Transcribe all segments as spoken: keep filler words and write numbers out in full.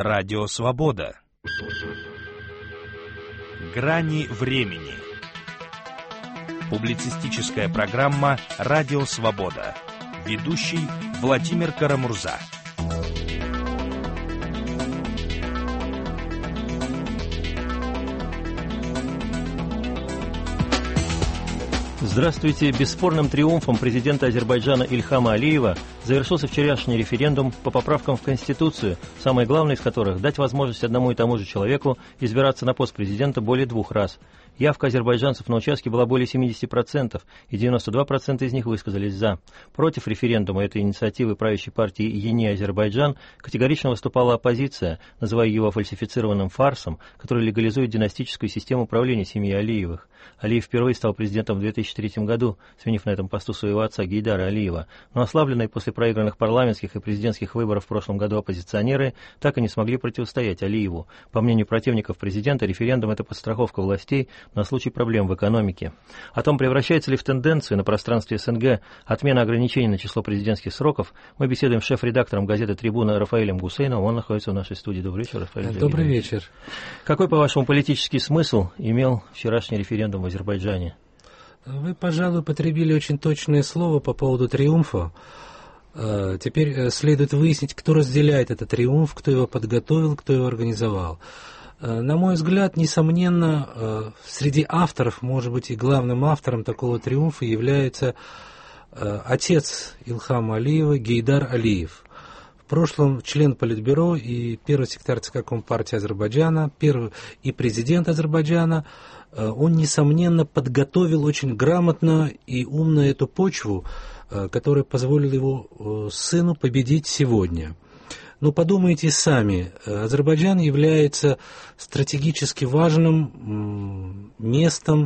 Радио Свобода. Грани времени. Публицистическая программа «Радио Свобода». Ведущий Владимир Карамурза. Здравствуйте. Бесспорным триумфом президента Азербайджана Ильхама Алиева завершился вчерашний референдум по поправкам в Конституцию, самое главное из которых – дать возможность одному и тому же человеку избираться на пост президента более двух раз. Явка азербайджанцев на участке была более семьдесят процентов, и девяносто два процента из них высказались «за». Против референдума этой инициативы правящей партии «Ени Азербайджан» категорично выступала оппозиция, называя его фальсифицированным фарсом, который легализует династическую систему правления семьи Алиевых. Алиев впервые стал президентом в две тысячи третьем году, сменив на этом посту своего отца Гейдара Алиева, но ослабленные после проигранных парламентских и президентских выборов в прошлом году оппозиционеры так и не смогли противостоять Алиеву. По мнению противников президента, референдум – это подстраховка властей на случай проблем в экономике. О том, превращается ли в тенденцию на пространстве СНГ отмена ограничений на число президентских сроков, мы беседуем с шеф-редактором газеты «Трибуна» Рафаэлем Гусейновым. Он находится в нашей студии. Добрый вечер, Рафаэль. Добрый вечер. Какой, по-вашему, политический смысл имел вчерашний референдум в Азербайджане? Вы, пожалуй, потребили очень точное слово по поводу триумфа. Теперь следует выяснить, кто разделяет этот триумф, кто его подготовил, кто его организовал. На мой взгляд, несомненно, среди авторов, может быть, и главным автором такого триумфа является отец Ильхама Алиева Гейдар Алиев. В прошлом член Политбюро и первый секретарь ЦК Компартии Азербайджана, первый и президент Азербайджана. Он, несомненно, подготовил очень грамотно и умно эту почву, которая позволила его сыну победить сегодня. Но подумайте сами, Азербайджан является стратегически важным местом,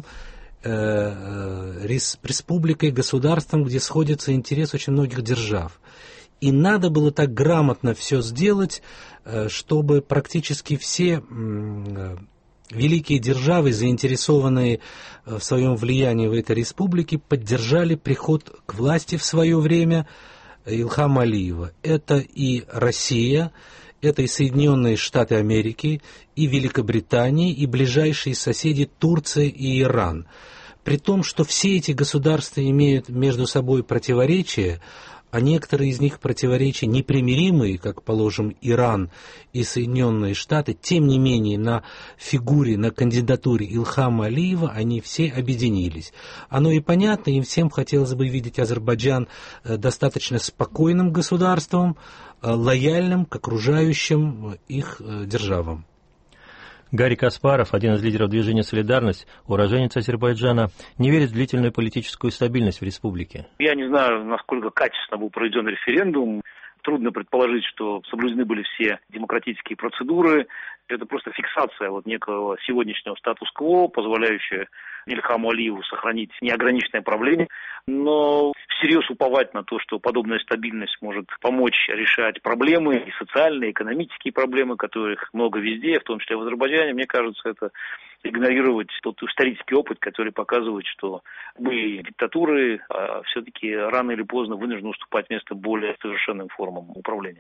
республикой, государством, где сходятся интересы очень многих держав. И надо было так грамотно все сделать, чтобы практически все великие державы, заинтересованные в своем влиянии в этой республике, поддержали приход к власти в свое время Ильхама Алиева. Это и Россия, это и Соединенные Штаты Америки, и Великобритания, и ближайшие соседи Турция и Иран. При том, что все эти государства имеют между собой противоречия, а некоторые из них противоречия непримиримые, как, положим, Иран и Соединенные Штаты, тем не менее на фигуре, на кандидатуре Ильхама Алиева они все объединились. Оно и понятно, им всем хотелось бы видеть Азербайджан достаточно спокойным государством, лояльным к окружающим их державам. Гарри Каспаров, один из лидеров движения «Солидарность», уроженец Азербайджана, не верит в длительную политическую стабильность в республике. Я не знаю, насколько качественно был проведен референдум. Трудно предположить, что соблюдены были все демократические процедуры. Это просто фиксация вот некого сегодняшнего статус-кво, позволяющая Ильхаму Алиеву сохранить неограниченное правление. Но всерьез уповать на то, что подобная стабильность может помочь решать проблемы, и социальные, и экономические проблемы, которых много везде, в том числе в Азербайджане, мне кажется, это игнорировать тот исторический опыт, который показывает, что были диктатуры, а все-таки рано или поздно вынуждены уступать место более совершенным формам управления.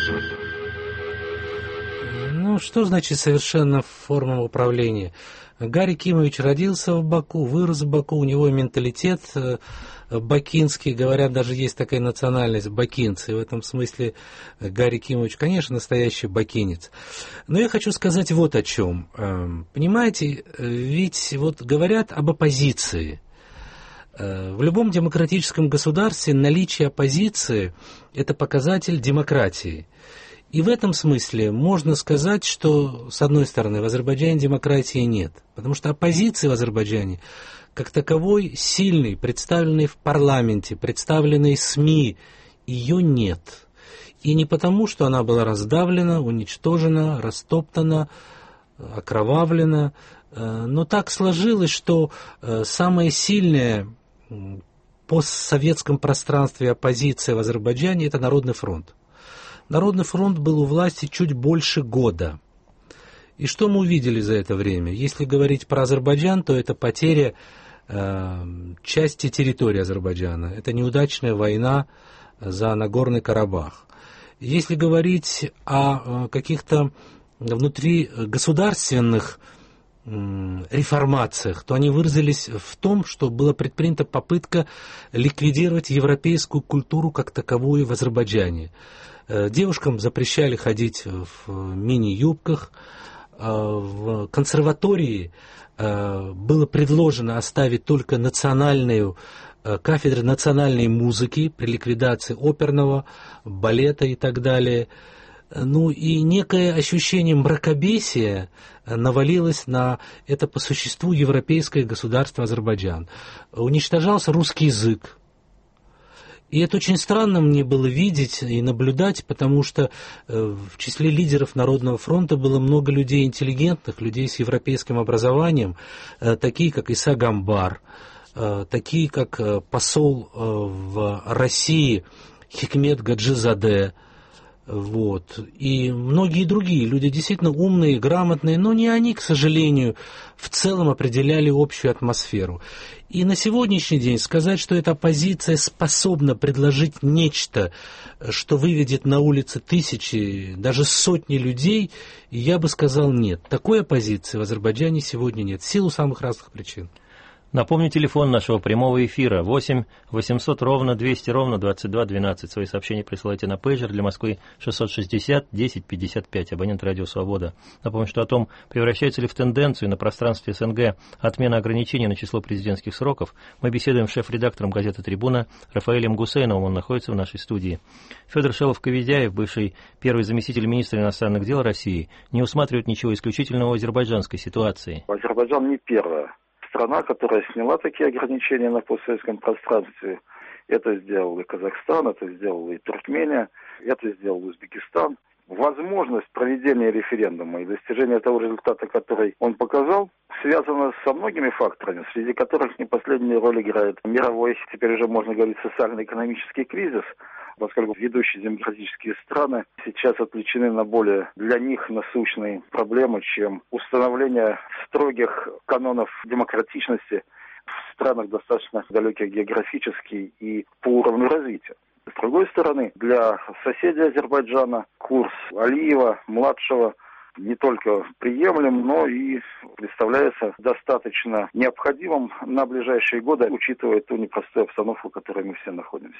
Ну, что значит совершенно форма управления? Гарри Кимович родился в Баку, вырос в Баку, у него менталитет бакинский, говорят, даже есть такая национальность бакинцы. В этом смысле Гарри Кимович, конечно, настоящий бакинец. Но я хочу сказать вот о чем. Понимаете, ведь вот говорят об оппозиции. В любом демократическом государстве наличие оппозиции – это показатель демократии. И в этом смысле можно сказать, что, с одной стороны, в Азербайджане демократии нет, потому что оппозиции в Азербайджане, как таковой, сильной, представленной в парламенте, представленной СМИ, ее нет. И не потому, что она была раздавлена, уничтожена, растоптана, окровавлена, но так сложилось, что самая сильная в постсоветском пространстве оппозиция в Азербайджане – это Народный фронт. Народный фронт был у власти чуть больше года. И что мы увидели за это время? Если говорить про Азербайджан, то это потеря э, части территории Азербайджана. Это неудачная война за Нагорный Карабах. Если говорить о каких-то внутригосударственных реформациях, то они выразились в том, что была предпринята попытка ликвидировать европейскую культуру как таковую в Азербайджане. Девушкам запрещали ходить в мини-юбках. В консерватории было предложено оставить только национальную кафедру национальной музыки при ликвидации оперного, балета и так далее. Ну и некое ощущение мракобесия навалилось на это по существу европейское государство Азербайджан. Уничтожался русский язык. И это очень странно мне было видеть и наблюдать, потому что в числе лидеров Народного фронта было много людей интеллигентных, людей с европейским образованием, такие как Иса Гамбар, такие как посол в России Хикмет Гаджизаде, вот, и многие другие люди действительно умные, грамотные, но не они, к сожалению, в целом определяли общую атмосферу. И на сегодняшний день сказать, что эта оппозиция способна предложить нечто, что выведет на улицы тысячи, даже сотни людей, я бы сказал нет. Такой оппозиции в Азербайджане сегодня нет, в силу самых разных причин. Напомню, телефон нашего прямого эфира восемь восемьсот ровно двести ровно двадцать два двенадцать. Свои сообщения присылайте на пейджер для Москвы шестьсот шестьдесят десять пятьдесят пять, абонент радио «Свобода». Напомню, что о том, превращается ли в тенденцию на пространстве СНГ отмена ограничений на число президентских сроков, мы беседуем с шеф-редактором газеты «Трибуна» Рафаэлем Гусейновым, он находится в нашей студии. Федор Шелов-Коведяев, бывший первый заместитель министра иностранных дел России, не усматривает ничего исключительного в азербайджанской ситуации. Азербайджан не первая страна, которая сняла такие ограничения на постсоветском пространстве. Это сделал и Казахстан, это сделал и Туркмения, это сделал Узбекистан. Возможность проведения референдума и достижения того результата, который он показал, связана со многими факторами, среди которых не последнюю роль играет мировой, теперь уже можно говорить, социально-экономический кризис, поскольку ведущие демократические страны сейчас отвлечены на более для них насущные проблемы, чем установление строгих канонов демократичности в странах достаточно далеких географически и по уровню развития. С другой стороны, для соседей Азербайджана курс Алиева, младшего, не только приемлем, но и представляется достаточно необходимым на ближайшие годы, учитывая ту непростую обстановку, в которой мы все находимся.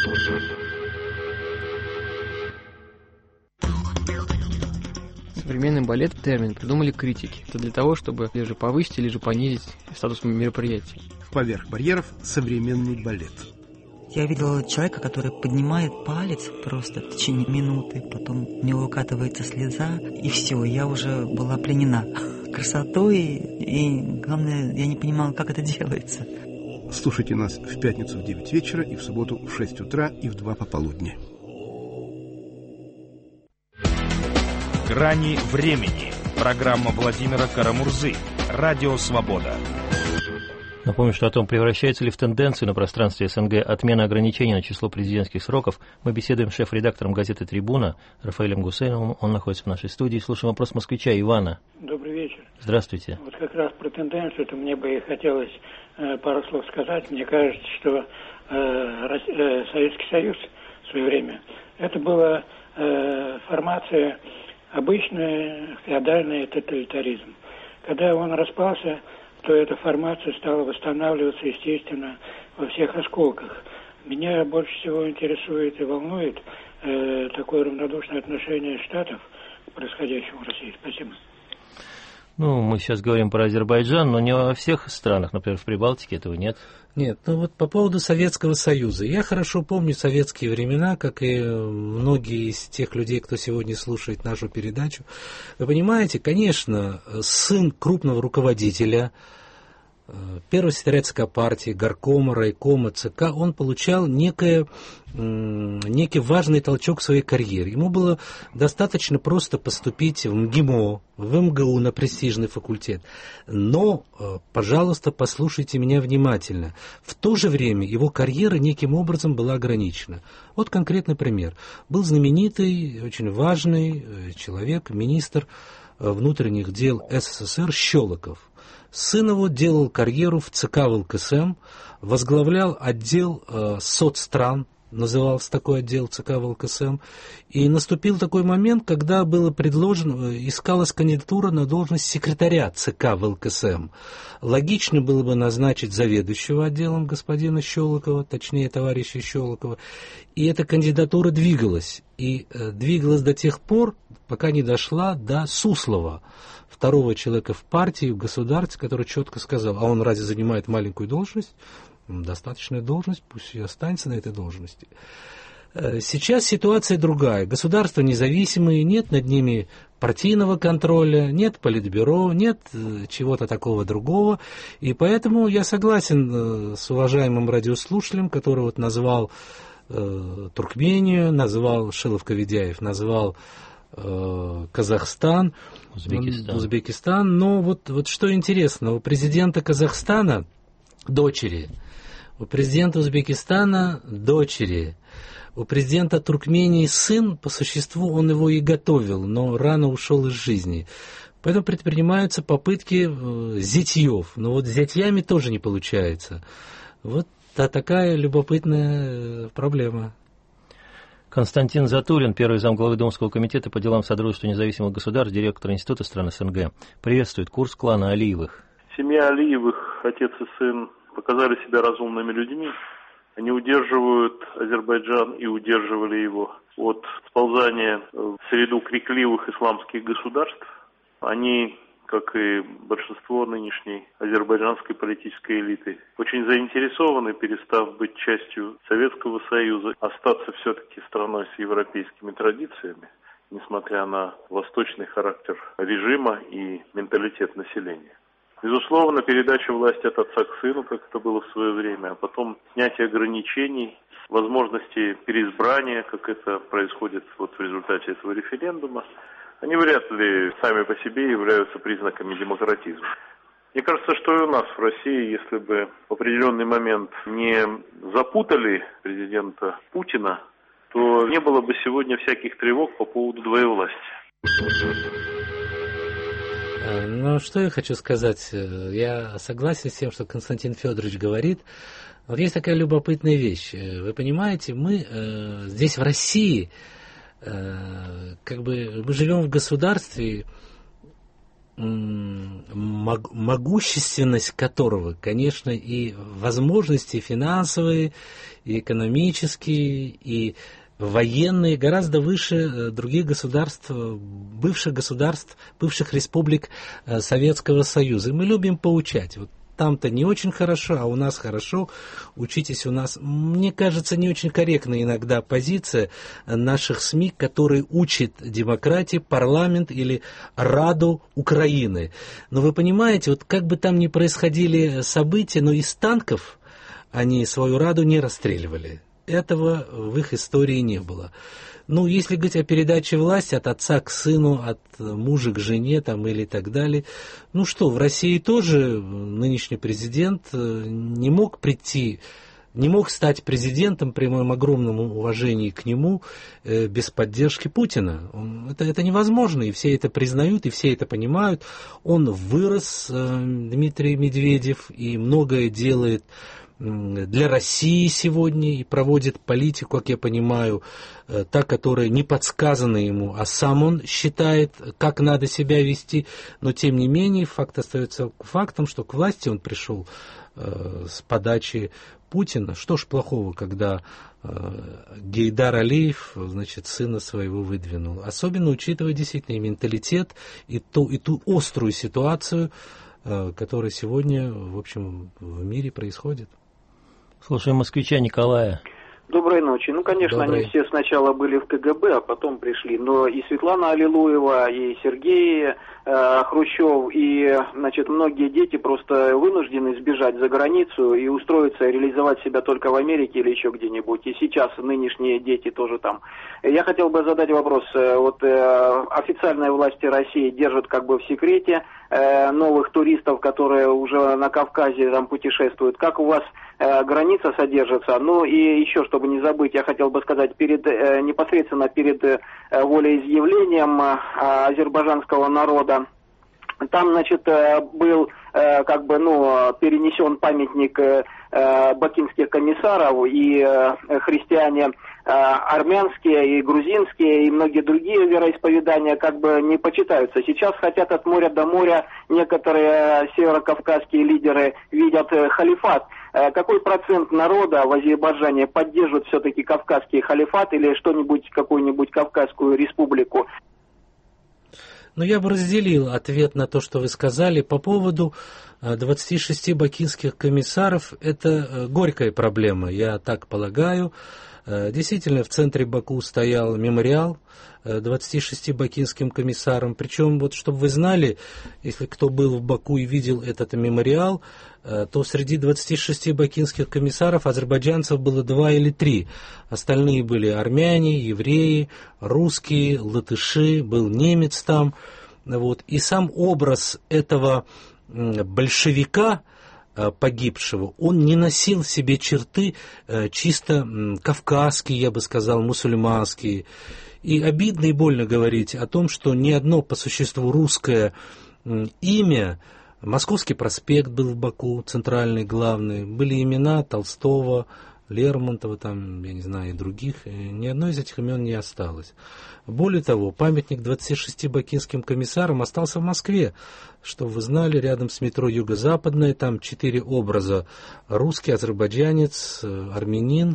Современный балет — термин придумали критики. Это для того, чтобы либо повысить, либо понизить статус мероприятия. Поверх барьеров современный балет. Я видела человека, который поднимает палец просто в течение минуты, потом у него выкатывается слеза, и все, я уже была пленена красотой, и главное, я не понимала, как это делается. Слушайте нас в пятницу в девять вечера и в субботу в шесть утра и в два пополудни. «Грани времени». Программа Владимира Карамурзы. Радио «Свобода». Напомню, что о том, превращается ли в тенденцию на пространстве СНГ отмена ограничений на число президентских сроков, мы беседуем с шеф-редактором газеты «Трибуна» Рафаэлем Гусейновым. Он находится в нашей студии. Слушаем вопрос москвича Ивана. Добрый вечер. Здравствуйте. Вот как раз про тенденцию, то мне бы и хотелось э, пару слов сказать. Мне кажется, что э, э, Советский Союз в свое время, это была э, формация обычный феодальный тоталитаризм. Когда он распался, то эта формация стала восстанавливаться, естественно, во всех осколках. Меня больше всего интересует и волнует э, такое равнодушное отношение Штатов к происходящему в России. Спасибо. Ну, мы сейчас говорим про Азербайджан, но не во всех странах, например, в Прибалтике этого нет. Нет, ну вот по поводу Советского Союза. Я хорошо помню советские времена, как и многие из тех людей, кто сегодня слушает нашу передачу. Вы понимаете, конечно, сын крупного руководителя, первого секретаря ЦК партии, горкома, райкома, ЦК, он получал некое, некий важный толчок в своей карьере. Ему было достаточно просто поступить в МГИМО, в МГУ на престижный факультет. Но, пожалуйста, послушайте меня внимательно. В то же время его карьера неким образом была ограничена. Вот конкретный пример. Был знаменитый, очень важный человек, министр внутренних дел СССР Щелоков. Сын его делал карьеру в ЦК ВЛКСМ, возглавлял отдел э, соцстран, назывался такой отдел ЦК ВЛКСМ. И наступил такой момент, когда было предложено, искалась кандидатура на должность секретаря ЦК ВЛКСМ. Логично было бы назначить заведующего отделом господина Щелокова, точнее товарища Щелокова. И эта кандидатура двигалась. И э, двигалась до тех пор, пока не дошла до Суслова, второго человека в партии, в государстве, который четко сказал, а он разве занимает маленькую должность? Достаточная должность, пусть и останется на этой должности. Сейчас ситуация другая. Государства независимые, нет над ними партийного контроля, нет политбюро, нет чего-то такого другого. И поэтому я согласен с уважаемым радиослушателем, который вот назвал э, Туркмению, назвал Шилов-Коведяев, назвал э, Казахстан, Узбекистан. Узбекистан. Но вот, вот что интересно, у президента Казахстана дочери, у президента Узбекистана дочери, у президента Туркмении сын, по существу он его и готовил, но рано ушел из жизни. Поэтому предпринимаются попытки э, зятьев, но вот с зятьями тоже не получается. Вот та такая любопытная проблема. Константин Затулин, первый замглавы Думского комитета по делам Содружества независимых государств, директор Института стран СНГ, приветствует курс клана Алиевых. Семья Алиевых, отец и сын, показали себя разумными людьми. Они удерживают Азербайджан и удерживали его от сползания в среду крикливых исламских государств. Они, как и большинство нынешней азербайджанской политической элиты, очень заинтересованы, перестав быть частью Советского Союза, остаться все-таки страной с европейскими традициями, несмотря на восточный характер режима и менталитет населения. Безусловно, передача власти от отца к сыну, как это было в свое время, а потом снятие ограничений, возможности переизбрания, как это происходит вот в результате этого референдума, они вряд ли сами по себе являются признаками демократизма. Мне кажется, что и у нас в России, если бы в определенный момент не запутали президента Путина, то не было бы сегодня всяких тревог по поводу двоевластия. Ну, что я хочу сказать. Я согласен с тем, что Константин Федорович говорит. Вот есть такая любопытная вещь. Вы понимаете, мы э, здесь в России, э, как бы мы живем в государстве, э, могущественность которого, конечно, и возможности финансовые, и экономические, и военные гораздо выше других государств, бывших государств, бывших республик Советского Союза. И мы любим поучать. Вот там-то не очень хорошо, а у нас хорошо. Учитесь у нас. Мне кажется, не очень корректна иногда позиция наших СМИ, которые учат демократии, парламент или Раду Украины. Но вы понимаете, вот как бы там ни происходили события, но из танков они свою Раду не расстреливали. Этого в их истории не было. Ну, если говорить о передаче власти от отца к сыну, от мужа к жене там, или так далее, ну что, в России тоже нынешний президент не мог прийти, не мог стать президентом при моем огромном уважении к нему э, без поддержки Путина. Он, это, это невозможно, и все это признают, и все это понимают. Он вырос, э, Дмитрий Медведев, и многое делает для России сегодня и проводит политику, как я понимаю, та, которая не подсказана ему, а сам он считает, как надо себя вести. Но, тем не менее, факт остается фактом, что к власти он пришел э, с подачи Путина. Что ж плохого, когда э, Гейдар Алиев, значит, сына своего выдвинул. Особенно учитывая действительно и менталитет, и ту, и ту острую ситуацию, э, которая сегодня, в общем, в мире происходит. Слушаем москвича Николая. Доброй ночи. Ну, конечно, Добрый. Они все сначала были в КГБ, а потом пришли. Но и Светлана Аллилуева, и Сергей э, Хрущев, и, значит, многие дети просто вынуждены сбежать за границу и устроиться, реализовать себя только в Америке или еще где-нибудь. И сейчас нынешние дети тоже там. Я хотел бы задать вопрос. Вот э, официальные власти России держат как бы в секрете э, новых туристов, которые уже на Кавказе там путешествуют. Как у вас э, граница содержится? Ну и еще, чтобы не забыть, я хотел бы сказать, перед, э, непосредственно перед э, волеизъявлением э, азербайджанского народа Там, значит, был как бы, ну, перенесен памятник бакинских комиссаров, и христиане армянские, и грузинские, и многие другие вероисповедания как бы не почитаются. Сейчас хотят от моря до моря, некоторые северокавказские лидеры видят халифат. Какой процент народа в Азербайджане поддерживает все-таки кавказский халифат или что-нибудь, какую-нибудь Кавказскую республику? Но я бы разделил ответ на то, что вы сказали. По поводу двадцати шести бакинских комиссаров, это горькая проблема, я так полагаю. Действительно, в центре Баку стоял мемориал двадцати шести бакинским комиссарам. Причем, вот, чтобы вы знали, если кто был в Баку и видел этот мемориал, то среди двадцати шести бакинских комиссаров азербайджанцев было два или три. Остальные были армяне, евреи, русские, латыши, был немец там. Вот. И сам образ этого большевика, погибшего, он не носил в себе черты чисто кавказские, я бы сказал, мусульманские. И обидно и больно говорить о том, что ни одно по существу русское имя, Московский проспект был в Баку, центральный, главный, были имена Толстого, Лермонтова, там, я не знаю, и других, и ни одно из этих имен не осталось. Более того, памятник двадцати шести бакинским комиссарам остался в Москве, что вы знали, рядом с метро Юго-Западное, там четыре образа: русский, азербайджанец, армянин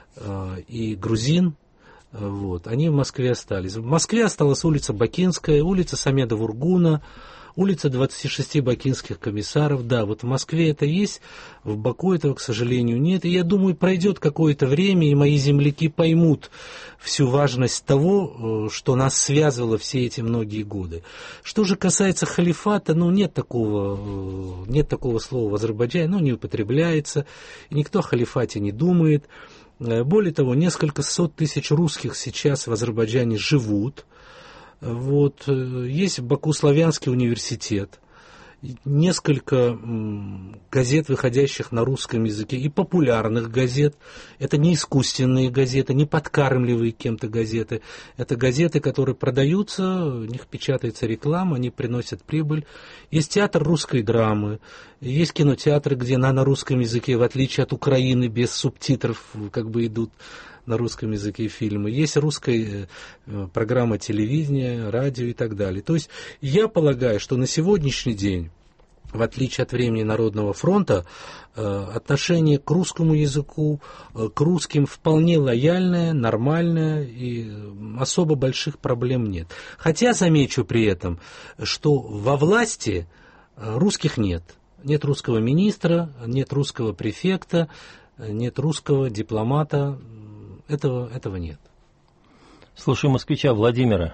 и грузин. Вот, они в Москве остались. В Москве осталась улица Бакинская, улица Самеда Вургуна, улица двадцати шести бакинских комиссаров. Да, вот в Москве это есть, в Баку этого, к сожалению, нет. И я думаю, пройдет какое-то время, и мои земляки поймут всю важность того, что нас связывало все эти многие годы. Что же касается халифата, ну, нет такого, нет такого слова в Азербайджане, ну, не употребляется, и никто о халифате не думает. Более того, несколько сот тысяч русских сейчас в Азербайджане живут. Вот, есть в Баку славянский университет, несколько газет, выходящих на русском языке, и популярных газет. Это не искусственные газеты, не подкармливаемые кем-то газеты. Это газеты, которые продаются, в них печатается реклама, они приносят прибыль. Есть театр русской драмы, есть кинотеатры, где на, на русском языке, в отличие от Украины, без субтитров, как бы идут на русском языке фильмы. Есть русская программа телевидения, радио и так далее. То есть я полагаю, что на сегодняшний день, в отличие от времени Народного фронта, отношение к русскому языку, к русским вполне лояльное, нормальное, и особо больших проблем нет. Хотя замечу при этом, что во власти русских нет. Нет русского министра, нет русского префекта, нет русского дипломата. Этого, этого нет. Слушаю москвича Владимира.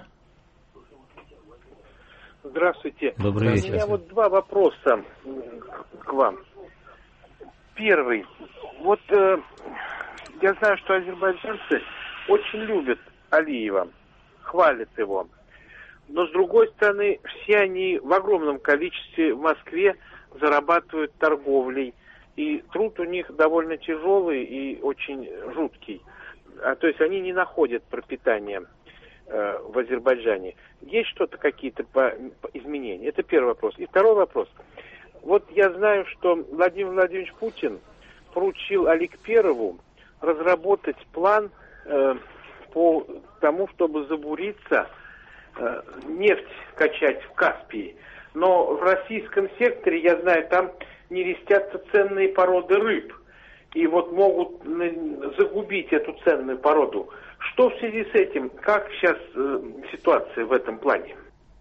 Здравствуйте. Добрый вечер. У меня вот два вопроса к вам. Первый. Вот э, я знаю, что азербайджанцы очень любят Алиева, хвалят его. Но с другой стороны, все они в огромном количестве в Москве зарабатывают торговлей. И труд у них довольно тяжелый и очень жуткий. А, то есть они не находят пропитания э, в Азербайджане. Есть что-то, какие-то по, по изменения? Это первый вопрос. И второй вопрос. Вот я знаю, что Владимир Владимирович Путин поручил Аликперову разработать план э, по тому, чтобы забуриться, э, нефть качать в Каспии. Но в российском секторе, я знаю, там нерестятся ценные породы рыб. И вот могут загубить эту ценную породу. Что в связи с этим? Как сейчас э, ситуация в этом плане?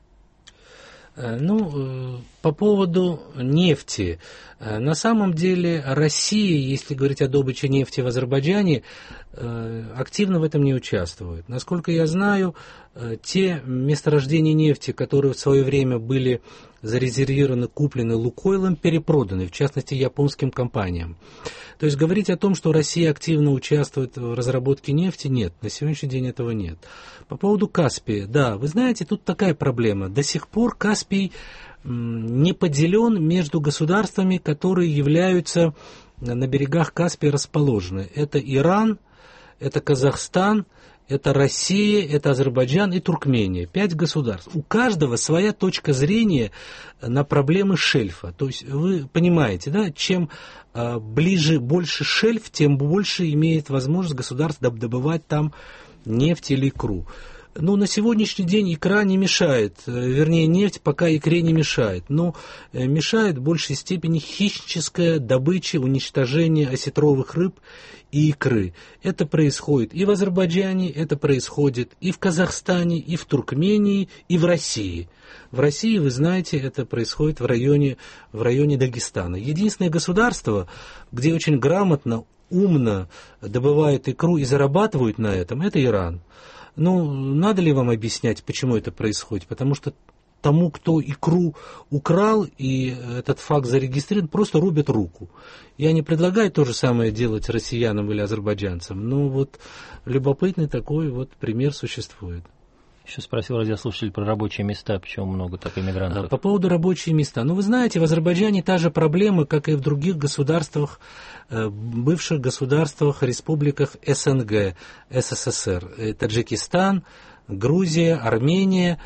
Ну, по поводу нефти. На самом деле Россия, если говорить о добыче нефти в Азербайджане, активно в этом не участвует. Насколько я знаю, те месторождения нефти, которые в свое время были зарезервированы, куплены Лукойлом, перепроданы, в частности, японским компаниям. То есть говорить о том, что Россия активно участвует в разработке нефти, нет, на сегодняшний день этого нет. По поводу Каспия, да, вы знаете, тут такая проблема. До сих пор Каспий не поделен между государствами, которые являются на берегах Каспия расположены. Это Иран, это Казахстан Это Россия, это Азербайджан и Туркмения. Пять государств. У каждого своя точка зрения на проблемы шельфа. То есть вы понимаете, да, чем э, ближе, больше шельф, тем больше имеет возможность государство добывать там нефть или икру. Ну, на сегодняшний день икра не мешает, вернее, нефть пока икре не мешает, но мешает в большей степени хищническая добыча, уничтожение осетровых рыб и икры. Это происходит и в Азербайджане, это происходит и в Казахстане, и в Туркмении, и в России. В России, вы знаете, это происходит в районе, в районе Дагестана. Единственное государство, где очень грамотно, умно добывают икру и зарабатывают на этом, это Иран. Ну, надо ли вам объяснять, почему это происходит? Потому что тому, кто икру украл и этот факт зарегистрирован, просто рубят руку. Я не предлагаю то же самое делать россиянам или азербайджанцам, но вот любопытный такой вот пример существует. Еще спросил радиослушатель про рабочие места, почему много так иммигрантов. По поводу рабочих мест. Ну, вы знаете, в Азербайджане та же проблема, как и в других государствах, бывших государствах, республиках СНГ, СССР. Таджикистан, Грузия, Армения.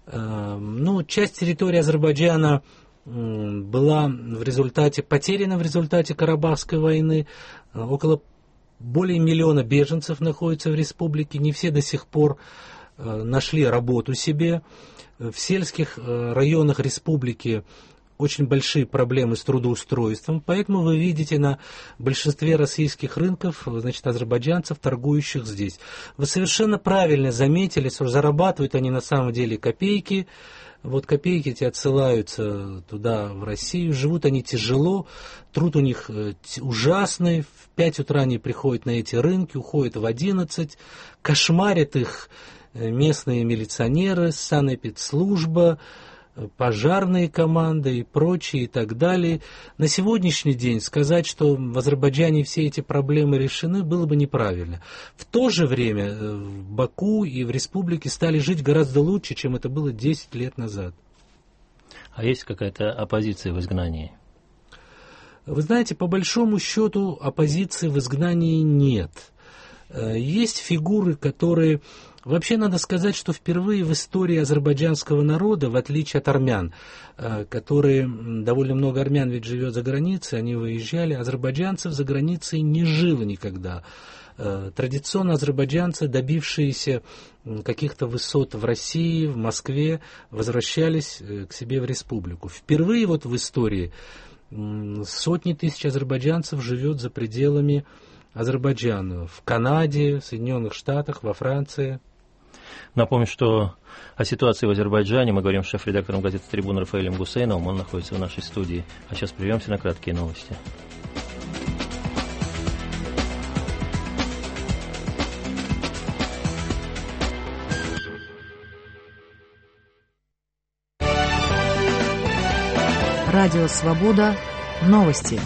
Ну, часть территории Азербайджана была в результате, потеряна в результате Карабахской войны. Около более миллиона беженцев находится в республике. Не все до сих пор нашли работу себе. В сельских районах республики очень большие проблемы с трудоустройством, поэтому вы видите на большинстве российских рынков, значит, азербайджанцев, торгующих здесь. Вы совершенно правильно заметили, что зарабатывают они на самом деле копейки. Вот копейки эти отсылаются туда, в Россию, живут они тяжело, труд у них ужасный, в пять утра они приходят на эти рынки, уходят в одиннадцать, кошмарят их местные милиционеры, санэпидслужба, пожарные команды и прочие и так далее. На сегодняшний день сказать, что в Азербайджане все эти проблемы решены, было бы неправильно. В то же время в Баку и в республике стали жить гораздо лучше, чем это было десять лет назад. А есть какая-то оппозиция в изгнании? Вы знаете, по большому счету оппозиции в изгнании нет. Есть фигуры, которые... Вообще надо сказать, что впервые в истории азербайджанского народа, в отличие от армян, которые, довольно много армян ведь живет за границей, они выезжали, азербайджанцев за границей не жило никогда. Традиционно азербайджанцы, добившиеся каких-то высот в России, в Москве, возвращались к себе в республику. Впервые вот в истории сотни тысяч азербайджанцев живет за пределами Азербайджана, в Канаде, в Соединенных Штатах, во Франции. Напомню, что о ситуации в Азербайджане мы говорим с шеф-редактором газеты «Трибуна» Рафаэлем Гусейновым. Он находится в нашей студии. А сейчас прервемся на краткие новости. Радио «Свобода». Новости.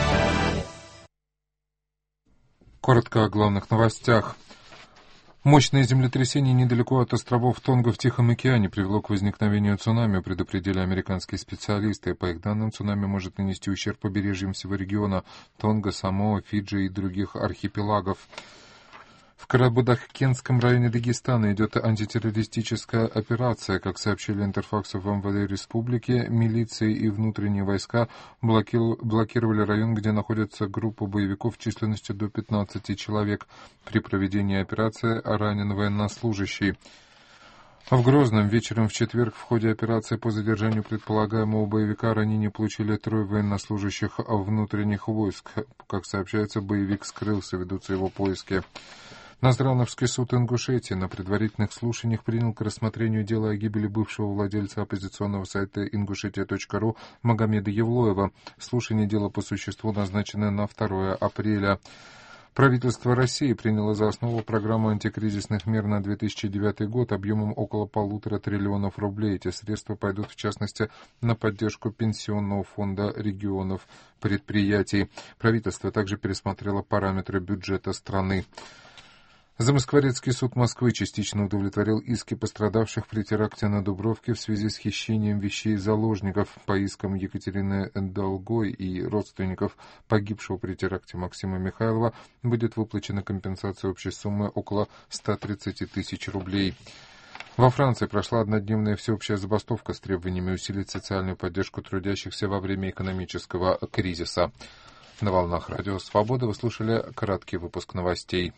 Коротко о главных новостях. Мощное землетрясение недалеко от островов Тонга в Тихом океане привело к возникновению цунами, предупредили американские специалисты. По их данным, цунами может нанести ущерб побережьям всего региона Тонга, Самоа, Фиджи и других архипелагов. В Карабудаккенском районе Дагестана идет антитеррористическая операция. Как сообщили Интерфаксу в МВД республики, милиция и внутренние войска блокировали район, где находится группа боевиков численностью до пятнадцати человек. При проведении операции ранен военнослужащий. В Грозном вечером в четверг в ходе операции по задержанию предполагаемого боевика ранения получили трое военнослужащих внутренних войск. Как сообщается, боевик скрылся, ведутся его поиски. Назрановский суд Ингушетии на предварительных слушаниях принял к рассмотрению дело о гибели бывшего владельца оппозиционного сайта ингушетия точка ру Магомеда Евлоева. Слушание дела по существу назначено на второе апреля. Правительство России приняло за основу программу антикризисных мер на две тысячи девятый год объемом около полутора триллионов рублей. Эти средства пойдут, в частности, на поддержку Пенсионного фонда регионов предприятий. Правительство также пересмотрело параметры бюджета страны. Замоскворецкий суд Москвы частично удовлетворил иски пострадавших при теракте на Дубровке в связи с хищением вещей заложников. По искам Екатерины Долгой и родственников погибшего при теракте Максима Михайлова будет выплачена компенсация общей суммы около ста тридцати тысяч рублей. Во Франции прошла однодневная всеобщая забастовка с требованиями усилить социальную поддержку трудящихся во время экономического кризиса. На волнах Радио Свобода вы слушали краткий выпуск новостей.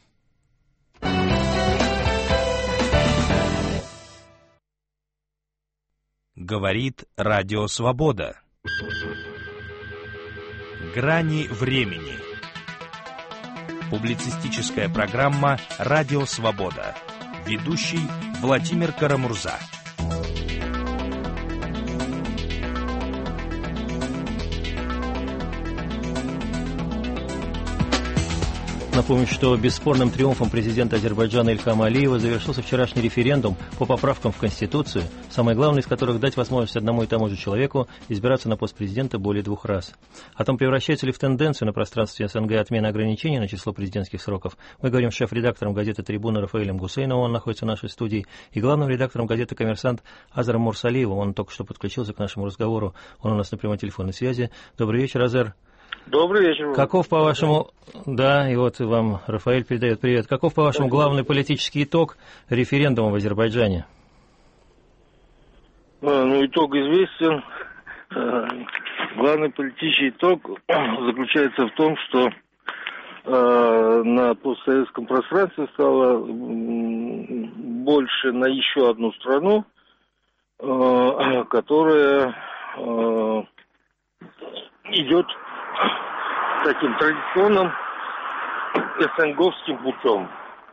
Говорит Радио Свобода. Грани времени. Публицистическая программа «Радио Свобода». Ведущий Владимир Карамурза. Напомню, что бесспорным триумфом президента Азербайджана Ильхама Алиева завершился вчерашний референдум по поправкам в Конституцию, самое главное из которых дать возможность одному и тому же человеку избираться на пост президента более двух раз. О том, превращается ли в тенденцию на пространстве СНГ отмена ограничений на число президентских сроков, мы говорим с шеф-редактором газеты «Трибуна» Рафаэлем Гусейновым, он находится в нашей студии, и главным редактором газеты «Коммерсант» Азером Мурсалиевым, он только что подключился к нашему разговору, он у нас на прямой телефонной связи. Добрый вечер, Азер. Добрый вечер. Каков, по-вашему, да, и вот вам Рафаэль передает привет, каков, по-вашему, главный политический итог референдума в Азербайджане? Ну, итог известен. Главный политический итог заключается в том, что э, на постсоветском пространстве стало больше на еще одну страну, э, которая э, идет таким традиционным СНГовским путем.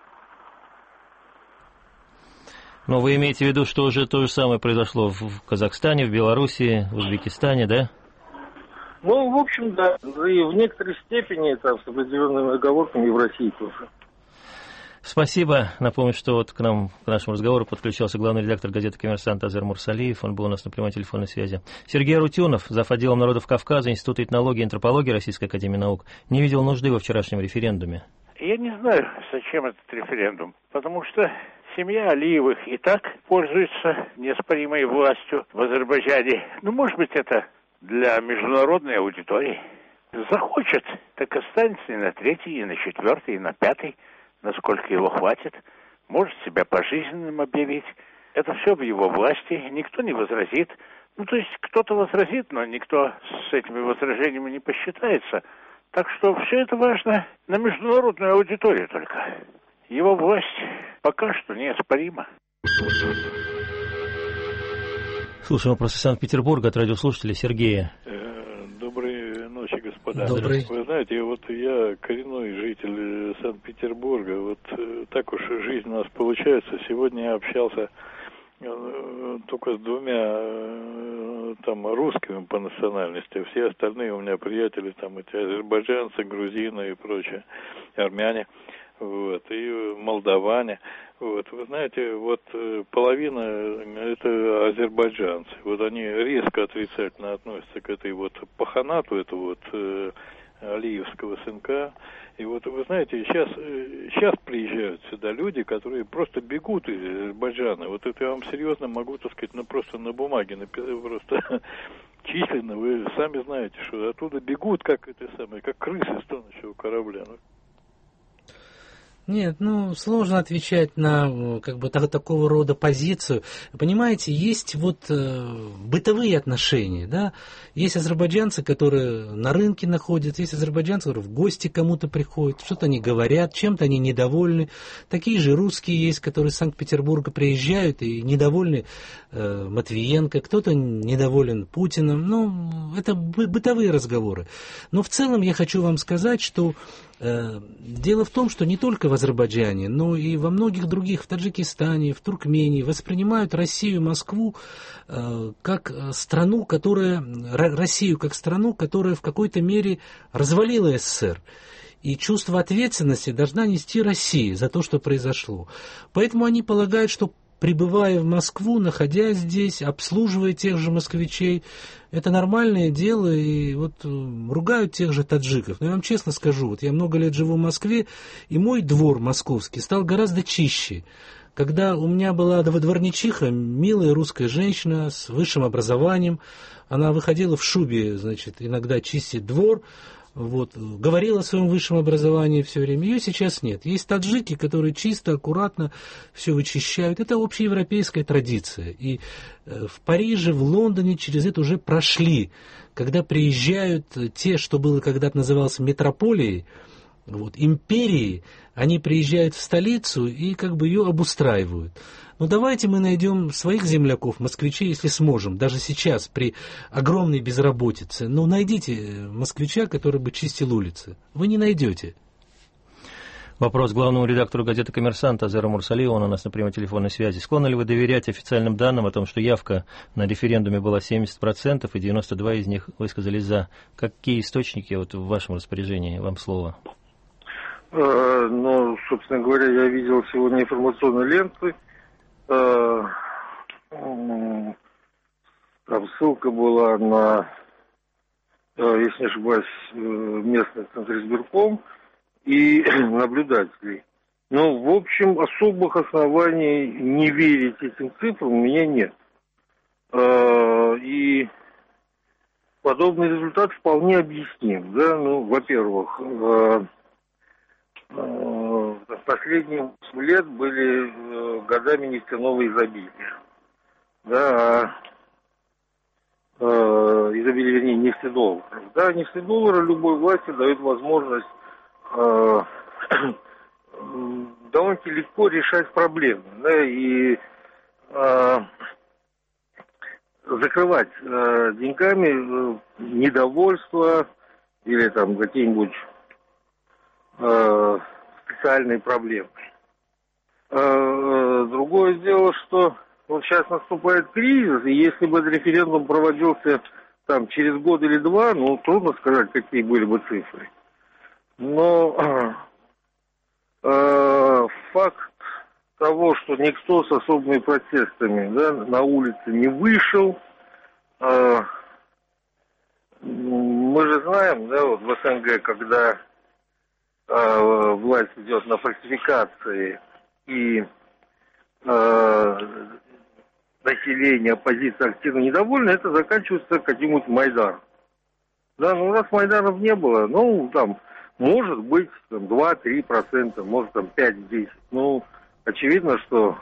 Но вы имеете в виду, что уже то же самое произошло в Казахстане, в Белоруссии, в Узбекистане, да? Ну, в общем, да. И в некоторой степени, там, с определенными оговорками, и в России тоже. Спасибо. Напомню, что вот к нам, к нашему разговору подключался главный редактор газеты «Коммерсант» Азер Мурсалиев. Он был у нас на прямой телефонной связи. Сергей Арутюнов, зав. Отделом народов Кавказа, Института этнологии и антропологии Российской академии наук, не видел нужды во вчерашнем референдуме. Я не знаю, зачем этот референдум. Потому что семья Алиевых и так пользуется неоспоримой властью в Азербайджане. Ну, может быть, это для международной аудитории. Захочет, так останется и на третий, и на четвертый, и на пятый. Насколько его хватит, может себя пожизненным объявить. Это все в его власти, никто не возразит. Ну, то есть кто-то возразит, но никто с этими возражениями не посчитается. Так что все это важно на международную аудиторию только. Его власть пока что неоспорима. Слушаем вопрос из Санкт-Петербурга от радиослушателя Сергея. Доброй ночи, господа. Добрый. Вы знаете, вот я коренной житель Санкт-Петербурга. Вот так уж жизнь у нас получается. Сегодня я общался только с двумя там русскими по национальности. Все остальные у меня приятели, там эти азербайджанцы, грузины и прочее, армяне, вот, и молдаване. Вот, вы знаете, вот половина это азербайджанцы. Вот они резко отрицательно относятся к этой вот паханату, это вот э, алиевского сынка. И вот вы знаете, сейчас, сейчас приезжают сюда люди, которые просто бегут из Азербайджана. Вот это я вам серьезно могу, так сказать, ну просто на бумаге написать, просто численно, вы сами знаете, что оттуда бегут, как это самое, как крысы с тонущего корабля. Нет, ну, сложно отвечать на как бы так, такого рода позицию. Понимаете, есть вот э, бытовые отношения, да. Есть азербайджанцы, которые на рынке находятся, есть азербайджанцы, которые в гости кому-то приходят, что-то они говорят, чем-то они недовольны. Такие же русские есть, которые из Санкт-Петербурга приезжают и недовольны э, Матвиенко, кто-то недоволен Путиным. Ну, это бытовые разговоры. Но в целом я хочу вам сказать, что дело в том, что не только в Азербайджане, но и во многих других, в Таджикистане, в Туркмении, воспринимают Россию, Москву э, как страну, которая, Россию как страну, которая в какой-то мере развалила СССР. И чувство ответственности должна нести Россия за то, что произошло. Поэтому они полагают, что прибывая в Москву, находясь здесь, обслуживая тех же москвичей. Это нормальное дело, и вот ругают тех же таджиков. Но я вам честно скажу, вот я много лет живу в Москве, и мой двор московский стал гораздо чище. Когда у меня была дворничиха, милая русская женщина с высшим образованием, она выходила в шубе, значит, иногда чистить двор, вот, говорила о своем высшем образовании все время. Ее сейчас нет. Есть таджики, которые чисто, аккуратно все вычищают. Это общеевропейская традиция. И в Париже, в Лондоне через это уже прошли. Когда приезжают те, что было когда-то называлось метрополией, вот, империи, они приезжают в столицу и как бы ее обустраивают. Но давайте мы найдем своих земляков, москвичей, если сможем, даже сейчас при огромной безработице. Но найдите москвича, который бы чистил улицы. Вы не найдете. Вопрос главному редактору газеты «Коммерсант» Азеру Мурсалиеву, он у нас на прямой телефонной связи. Склонны ли вы доверять официальным данным о том, что явка на референдуме была семьдесят процентов и девяносто два из них высказались «за»? Какие источники вот в вашем распоряжении? Вам слово. Э, ну, собственно говоря, я видел сегодня информационные ленты. Э, э, там ссылка была на, э, если не ошибаюсь, местный центр избирком и наблюдателей. Ну, в общем, особых оснований не верить этим цифрам у меня нет. Э, и подобный результат вполне объясним. Да? Ну, во-первых, э, э, последние лет были э, годами нефтяного изобилия. Да, э, изобилия, вернее, нефтедолларов. Да, нефтедоллары любой власти дают возможность э, довольно легко решать проблемы. Да, и э, закрывать э, деньгами э, недовольство или там какие-нибудь э, специальные проблемы. Э, другое дело, что вот сейчас наступает кризис, и если бы этот референдум проводился там через год или два, ну, трудно сказать, какие были бы цифры. Но э, факт того, что никто с особыми протестами, да, на улице не вышел, э, мы же знаем, да, вот в СНГ, когда э, власть идет на фальсификации и э, население, оппозиция активно недовольна, это заканчивается каким-нибудь Майданом. Да, ну у нас Майданов не было, ну там может быть там, два-три процента, может там пять-десять. Ну, очевидно, что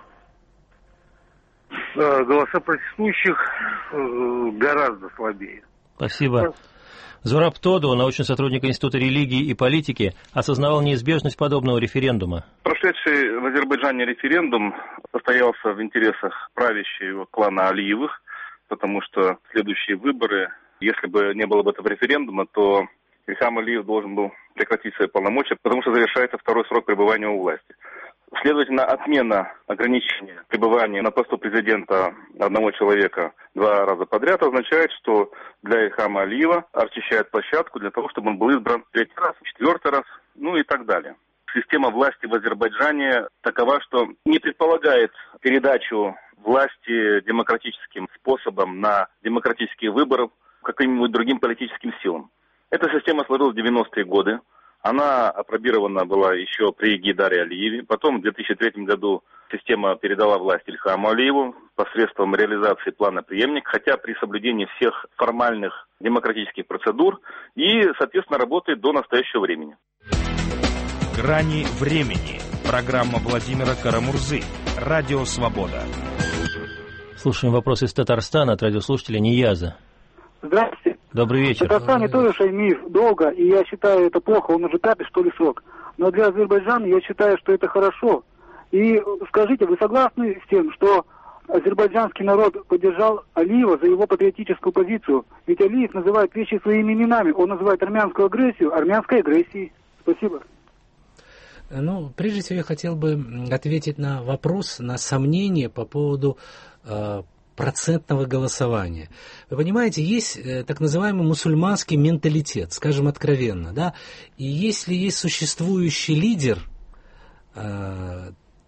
э, голоса протестующих э, гораздо слабее. Спасибо. Зураб Тоду, научный сотрудник Института религии и политики, осознавал неизбежность подобного референдума. Прошедший в Азербайджане референдум состоялся в интересах правящего клана Алиевых, потому что следующие выборы, если бы не было бы этого референдума, то Ильхам Алиев должен был прекратить свои полномочия, потому что завершается второй срок пребывания у власти. Следовательно, отмена ограничения пребывания на посту президента одного человека два раза подряд означает, что для Ильхама Алиева расчищает площадку для того, чтобы он был избран третий раз, четвертый раз, ну и так далее. Система власти в Азербайджане такова, что не предполагает передачу власти демократическим способом на демократические выборы каким-нибудь другим политическим силам. Эта система сложилась в девяностые годы. Она апробирована была еще при Гейдаре Алиеве. Потом в две тысячи третьем году система передала власть Ильхаму Алиеву посредством реализации плана преемник, хотя при соблюдении всех формальных демократических процедур и, соответственно, работает до настоящего времени. «Грани времени». Программа Владимира Карамурзы. Радио «Свобода». Слушаем вопрос из Татарстана от радиослушателя Нияза. Здравствуйте. Добрый вечер. В Татарстане тоже Шаймиев долго, и я считаю это плохо, он уже пятый, что ли, срок. Но для Азербайджана я считаю, что это хорошо. И скажите, вы согласны с тем, что азербайджанский народ поддержал Алиева за его патриотическую позицию? Ведь Алиев называет вещи своими именами. Он называет армянскую агрессию армянской агрессией. Спасибо. Ну, прежде всего, я хотел бы ответить на вопрос, на сомнение по поводу э, процентного голосования. Вы понимаете, есть э, так называемый мусульманский менталитет, скажем откровенно, да, и если есть существующий лидер, э,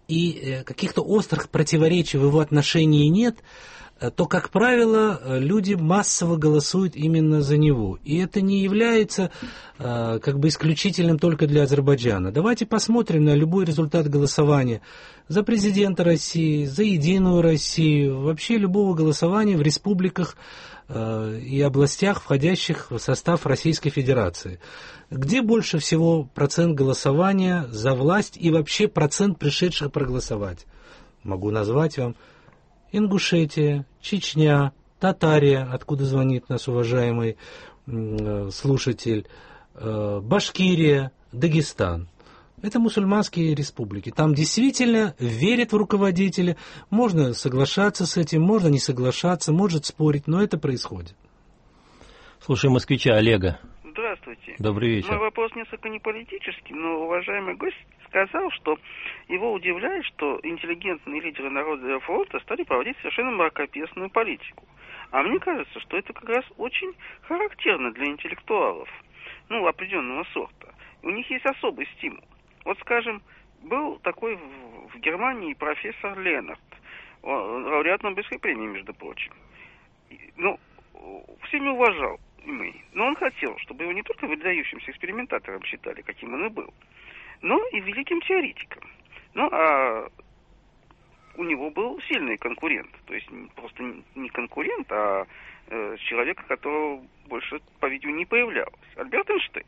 и каких-то острых противоречий в его отношении нет, то, как правило, люди массово голосуют именно за него. И это не является как бы исключительным только для Азербайджана. Давайте посмотрим на любой результат голосования за президента России, за Единую Россию, вообще любого голосования в республиках и областях, входящих в состав Российской Федерации. Где больше всего процент голосования за власть и вообще процент пришедших проголосовать? Могу назвать вам: Ингушетия, Чечня, Татария, откуда звонит нас уважаемый э, слушатель, э, Башкирия, Дагестан. Это мусульманские республики. Там действительно верят в руководителя. Можно соглашаться с этим, можно не соглашаться, может спорить, но это происходит. Слушаем москвича Олега. Здравствуйте. Добрый вечер. Мой вопрос несколько не политический, но уважаемый гость сказал, что его удивляет, что интеллигентные лидеры Народного фронта стали проводить совершенно мракобесную политику. А мне кажется, что это как раз очень характерно для интеллектуалов, ну, определенного сорта. У них есть особый стимул. Вот, скажем, был такой в, в Германии профессор Ленард, лауреат Нобелевской премии, между прочим. Ну, всеми уважал мы, но он хотел, чтобы его не только выдающимся экспериментатором считали, каким он и был, но и великим теоретиком. Ну, а у него был сильный конкурент, то есть просто не конкурент, а э, человек, которого больше, по-видимому, не появлялось. Альберт Эйнштейн.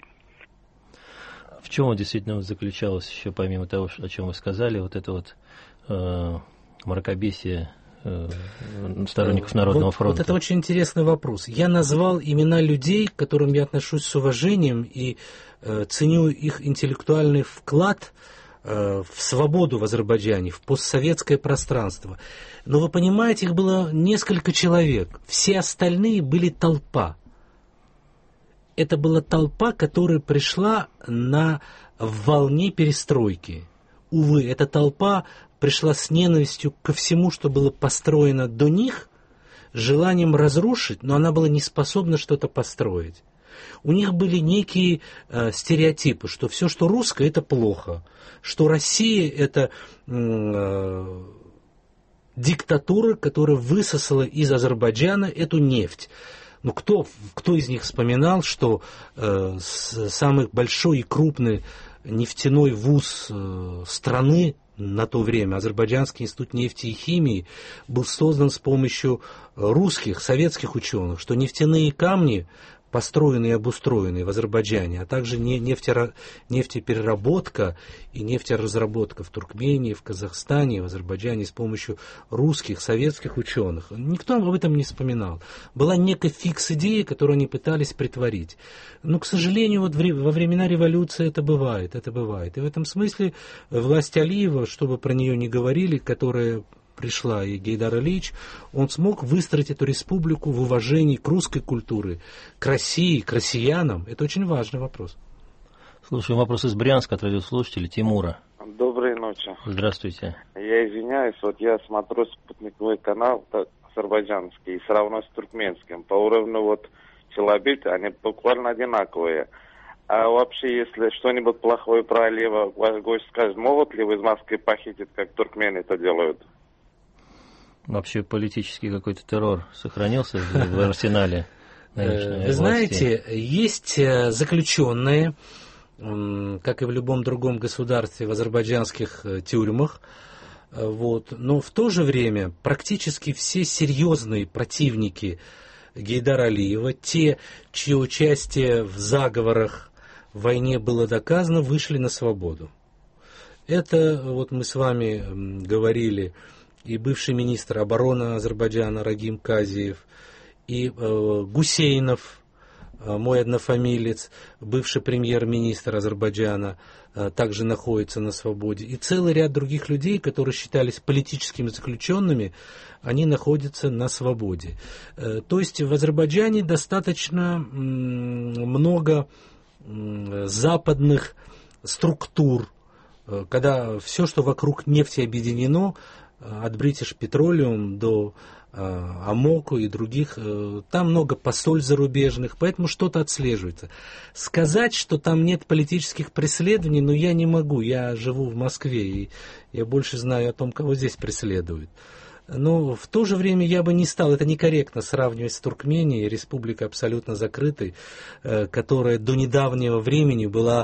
В чем действительно заключалось еще, помимо того, о чем вы сказали, вот это вот э, мракобесие э, сторонников Народного вот, фронта? Вот это очень интересный вопрос. Я назвал имена людей, к которым я отношусь с уважением и э, ценю их интеллектуальный вклад э, в свободу в Азербайджане, в постсоветское пространство. Но вы понимаете, их было несколько человек. Все остальные были толпа. Это была толпа, которая пришла на волне перестройки. Увы, эта толпа пришла с ненавистью ко всему, что было построено до них, желанием разрушить, но она была не способна что-то построить. У них были некие э, стереотипы, что все, что русское, это плохо, что Россия это э, диктатура, которая высосала из Азербайджана эту нефть. Ну, кто, кто из них вспоминал, что э, самый большой и крупный нефтяной вуз э, страны на то время, Азербайджанский институт нефти и химии, был создан с помощью русских, советских ученых, что нефтяные камни, построенные и обустроенные в Азербайджане, а также нефтеро, нефтепереработка и нефтеразработка в Туркмении, в Казахстане, в Азербайджане с помощью русских, советских ученых. Никто об этом не вспоминал. Была некая фикс-идея, которую они пытались притворить. Но, к сожалению, вот во времена революции это бывает, это бывает. И в этом смысле власть Алиева, что бы про нее ни говорили, которая пришла и Гейдар Алиевич, он смог выстроить эту республику в уважении к русской культуре, к России, к россиянам. Это очень важный вопрос. Слушаем вопрос из Брянска от радиослушателя Тимура. Доброй ночи. Здравствуйте. Я извиняюсь, вот я смотрю спутниковый канал азербайджанский, сравниваю с туркменским. По уровню вот челобит, они буквально одинаковые. А вообще, если что-нибудь плохое про Алиева ваш гость скажет, могут ли вы из Москвы похитить, как туркмены это делают? Вообще политический какой-то террор сохранился в арсенале нынешней власти? Вы знаете, есть заключенные, как и в любом другом государстве, в азербайджанских тюрьмах, вот, но в то же время практически все серьезные противники Гейдара Алиева, те, чье участие в заговорах в войне было доказано, вышли на свободу. Это, вот мы с вами говорили, и бывший министр обороны Азербайджана Рагим Казиев, и э, Гусейнов, э, мой однофамилец, бывший премьер-министр Азербайджана, э, также находится на свободе. И целый ряд других людей, которые считались политическими заключенными, они находятся на свободе. Э, то есть в Азербайджане достаточно м, много м, западных структур, э, когда все, что вокруг нефти объединено, от British Petroleum до Амоку и других, там много посольств зарубежных, поэтому что-то отслеживается. Сказать, что там нет политических преследований, но я не могу, я живу в Москве, и я больше знаю о том, кого здесь преследуют. Но в то же время я бы не стал, это некорректно сравнивать с Туркменией, республикой абсолютно закрытой, которая до недавнего времени была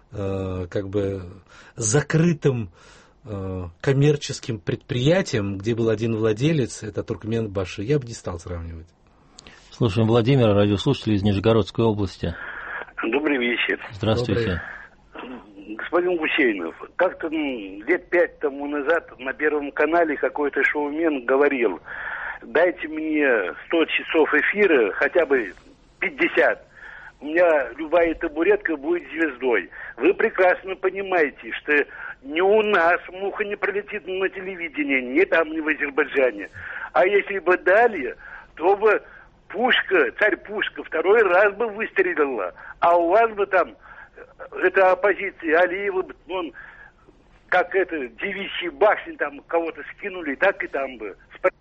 как бы закрытым коммерческим предприятием, где был один владелец, это Туркменбаши. Я бы не стал сравнивать. Слушаем Владимира, радиослушателя из Нижегородской области. Добрый вечер. Здравствуйте. Добрый. Господин Гусейнов, как-то лет пять тому назад на Первом канале какой-то шоумен говорил: дайте мне сто часов эфира, хотя бы пятьдесят. У меня любая табуретка будет звездой. Вы прекрасно понимаете, что ни у нас муха не пролетит на телевидении, ни там, ни в Азербайджане. А если бы дали, то бы пушка, царь пушка, второй раз бы выстрелила. А у вас бы там, эта оппозиция, Алиева, он, как это, девичьи башни там кого-то скинули, так и там бы.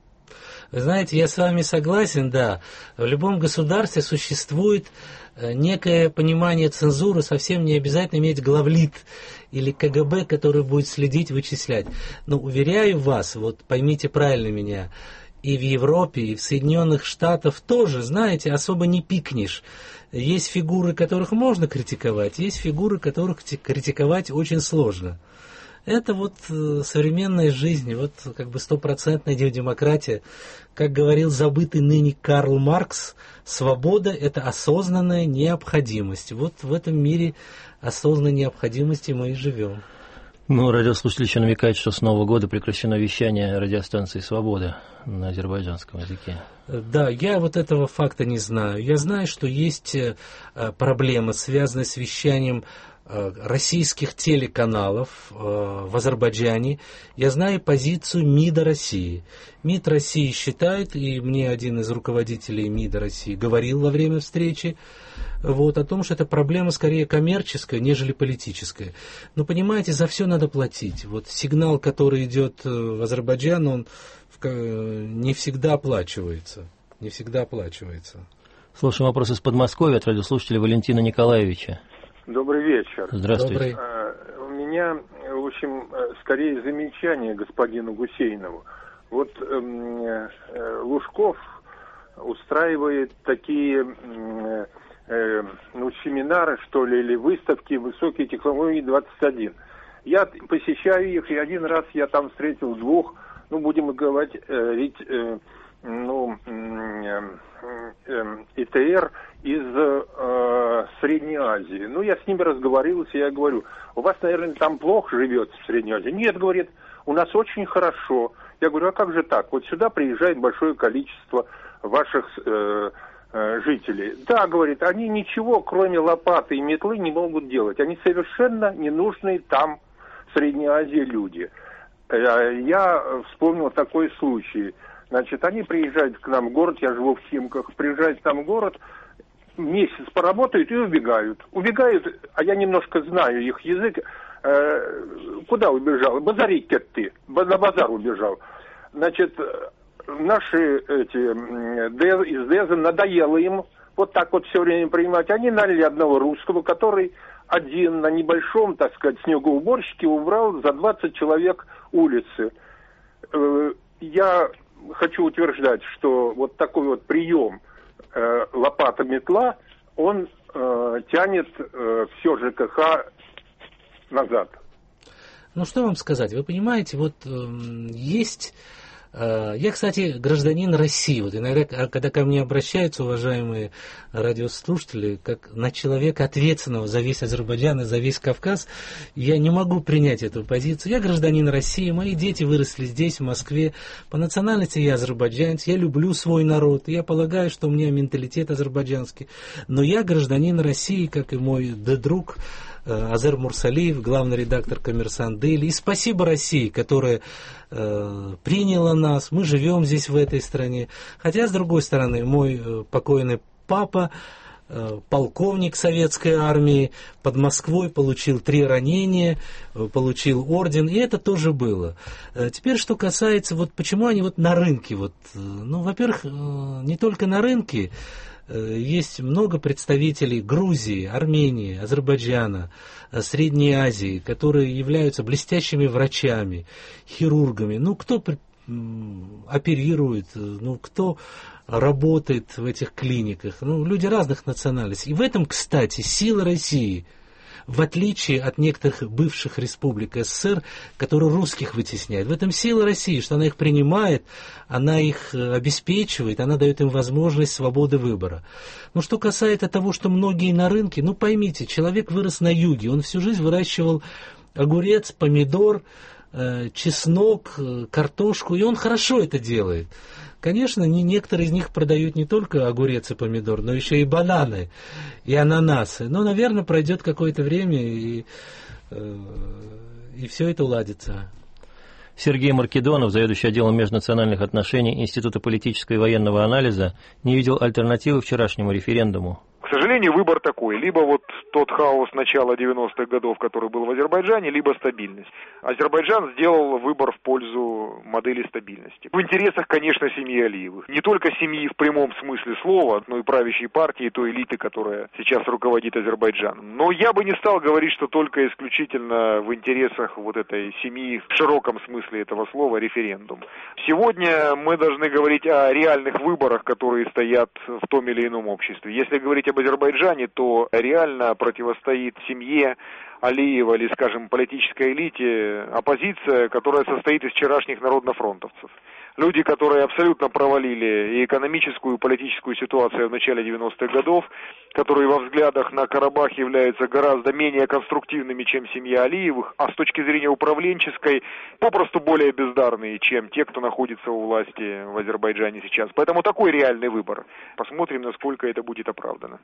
Вы знаете, я с вами согласен, да. В любом государстве существует некое понимание цензуры, совсем не обязательно иметь главлит или КГБ, который будет следить, вычислять. Но уверяю вас, вот поймите правильно меня, и в Европе, и в Соединенных Штатах тоже, знаете, особо не пикнешь. Есть фигуры, которых можно критиковать, есть фигуры, которых критиковать очень сложно. Это вот современная жизнь, вот как бы стопроцентная демократия. Как говорил забытый ныне Карл Маркс, свобода – это осознанная необходимость. Вот в этом мире осознанной необходимости мы и живем. Ну, радиослушатель еще намекает, что с Нового года прекращено вещание радиостанции «Свобода» на азербайджанском языке. Да, я вот этого факта не знаю. Я знаю, что есть проблема, связанная с вещанием российских телеканалов в Азербайджане. Я знаю позицию МИДа России. МИД России считает, и мне один из руководителей МИДа России говорил во время встречи, вот, о том, что это проблема скорее коммерческая, нежели политическая. Но понимаете, за все надо платить. Вот сигнал, который идет в Азербайджан, он не всегда оплачивается. Не всегда оплачивается. Слушаем вопрос из Подмосковья от радиослушателя Валентина Николаевича. Добрый вечер. Здравствуйте. У меня, в общем, скорее замечание господину Гусейнову. Вот э, э, Лужков устраивает такие э, э, ну, семинары, что ли, или выставки «Высокие технологии двадцать один». Я посещаю их, и один раз я там встретил двух, ну, будем говорить, э, ведь, э, ну, э, э, ИТР из э, Средней Азии. Ну, я с ними разговаривался, я говорю: у вас, наверное, там плохо живет в Средней Азии? Нет, говорит, у нас очень хорошо. Я говорю: а как же так? Вот сюда приезжает большое количество ваших э, э, жителей. Да, говорит, они ничего, кроме лопаты и метлы, не могут делать. Они совершенно ненужные там, в Средней Азии, люди. Я вспомнил такой случай. Значит, они приезжают к нам в город, я живу в Химках, приезжают к нам в город, месяц поработают и убегают. Убегают, а я немножко знаю их язык. Э, куда убежал? Базарить ты, на базар убежал. Значит, наши эти, из ДЭЗа надоело им вот так вот все время принимать. Они наняли одного русского, который один на небольшом, так сказать, снегоуборщике убрал за двадцать человек улицы. Э, я хочу утверждать, что вот такой вот прием э, лопата-метла, он э, тянет э, все ЖКХ назад. Ну, что вам сказать? Вы понимаете, вот э, есть... Э, я, кстати, гражданин России. Вот иногда, когда ко мне обращаются уважаемые радиослушатели, как на человека ответственного за весь Азербайджан и за весь Кавказ, я не могу принять эту позицию. Я гражданин России, мои дети выросли здесь, в Москве. По национальности я азербайджанец, я люблю свой народ. Я полагаю, что у меня менталитет азербайджанский. Но я гражданин России, как и мой друг Азер Мурсалиев, главный редактор «Коммерсант Дейли». И спасибо России, которая э, приняла нас. Мы живем здесь, в этой стране. Хотя, с другой стороны, мой э, покойный папа полковник советской армии, под Москвой получил три ранения, получил орден, и это тоже было. Теперь, что касается, вот почему они вот на рынке, вот, ну, во-первых, не только на рынке, есть много представителей Грузии, Армении, Азербайджана, Средней Азии, которые являются блестящими врачами, хирургами. Ну, кто оперирует, ну, кто работает в этих клиниках. Ну, люди разных национальностей. И в этом, кстати, сила России, в отличие от некоторых бывших республик СССР, которые русских вытесняют. В этом сила России, что она их принимает, она их обеспечивает, она дает им возможность свободы выбора. Но что касается того, что многие на рынке, ну поймите, человек вырос на юге, он всю жизнь выращивал огурец, помидор, чеснок, картошку, и он хорошо это делает. Конечно, не, некоторые из них продают не только огурец и помидор, но еще и бананы, и ананасы. Но, наверное, пройдет какое-то время, и, э, и все это уладится. Сергей Маркедонов, заведующий отделом межнациональных отношений Института политического и военного анализа, не видел альтернативы вчерашнему референдуму. К сожалению, выбор такой. Либо вот тот хаос начала девяностых годов, который был в Азербайджане, либо стабильность. Азербайджан сделал выбор в пользу модели стабильности. В интересах, конечно, семьи Алиевых. Не только семьи в прямом смысле слова, но и правящей партии, той элиты, которая сейчас руководит Азербайджаном. Но я бы не стал говорить, что только исключительно в интересах вот этой семьи, в широком смысле этого слова, референдум. Сегодня мы должны говорить о реальных выборах, которые стоят в том или ином обществе. Если говорить об Азербайджане, то реально противостоит семье Алиева или, скажем, политической элите оппозиция, которая состоит из вчерашних народнофронтовцев. Люди, которые абсолютно провалили и экономическую, и политическую ситуацию в начале девяностых годов, которые во взглядах на Карабах являются гораздо менее конструктивными, чем семья Алиевых, а с точки зрения управленческой попросту более бездарные, чем те, кто находится у власти в Азербайджане сейчас. Поэтому такой реальный выбор. Посмотрим, насколько это будет оправдано.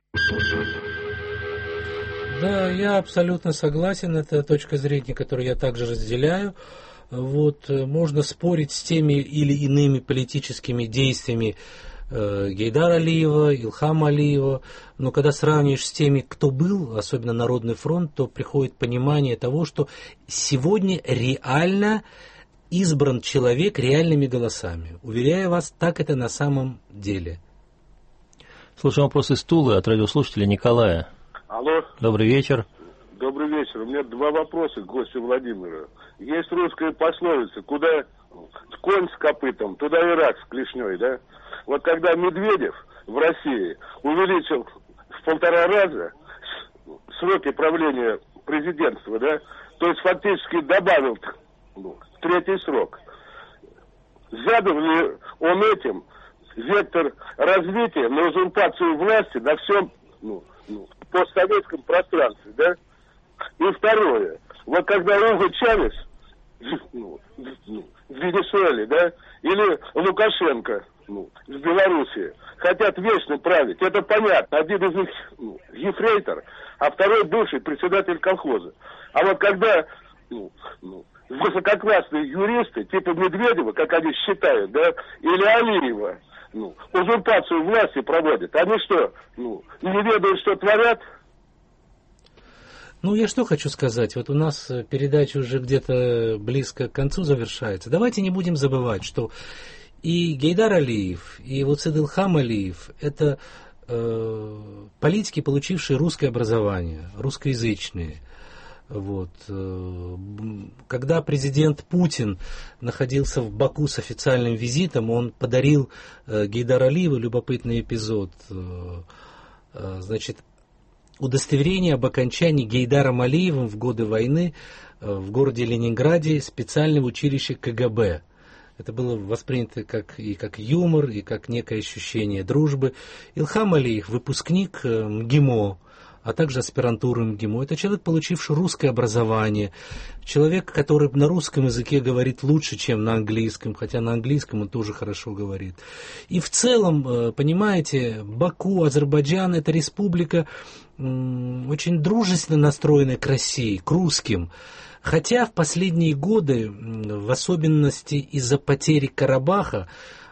Да, я абсолютно согласен. Это точка зрения, которую я также разделяю. Вот, можно спорить с теми или иными политическими действиями э, Гейдара Алиева, Илхама Алиева, но когда сравниваешь с теми, кто был, особенно Народный фронт, то приходит понимание того, что сегодня реально избран человек реальными голосами. Уверяю вас, так это на самом деле. Слушаем вопрос из Тулы от радиослушателя Николая. Алло. Добрый вечер. Добрый вечер. У меня два вопроса к гостю Владимира. Есть русская пословица, куда конь с копытом, туда и рак с клешней, да? Вот когда Медведев в России увеличил в полтора раза сроки правления президентства, да, то есть фактически добавил ну, третий срок. Задал ли он этим вектор развития на узурпацию власти на всем ну, ну, постсоветском пространстве, да? И второе, вот когда Уго Чавес ну, ну, в Венесуэле, да, или Лукашенко ну, в Белоруссии хотят вечно править, это понятно, один из них ну, ефрейтор, а второй бывший председатель колхоза. А вот когда ну, ну, высококлассные юристы, типа Медведева, как они считают, да, или Алиева, ну, узурпацию власти проводят, они что, ну, не ведают, что творят? Ну, я что хочу сказать, вот у нас передача уже где-то близко к концу завершается. Давайте не будем забывать, что и Гейдар Алиев, и вот Илхам Алиев – это э, политики, получившие русское образование, русскоязычные. Вот. Когда президент Путин находился в Баку с официальным визитом, он подарил Гейдару Алиеву любопытный эпизод. Значит, удостоверение об окончании Гейдаром Алиевым в годы войны в городе Ленинграде специального училища КГБ. Это было воспринято как, и как юмор, и как некое ощущение дружбы. Илхам Алиев, выпускник МГИМО, а также аспирантуру МГИМО. Это человек, получивший русское образование, человек, который на русском языке говорит лучше, чем на английском, хотя на английском он тоже хорошо говорит. И в целом, понимаете, Баку, Азербайджан – это республика очень дружественно настроенная к России, к русским. Хотя в последние годы, в особенности из-за потери Карабаха,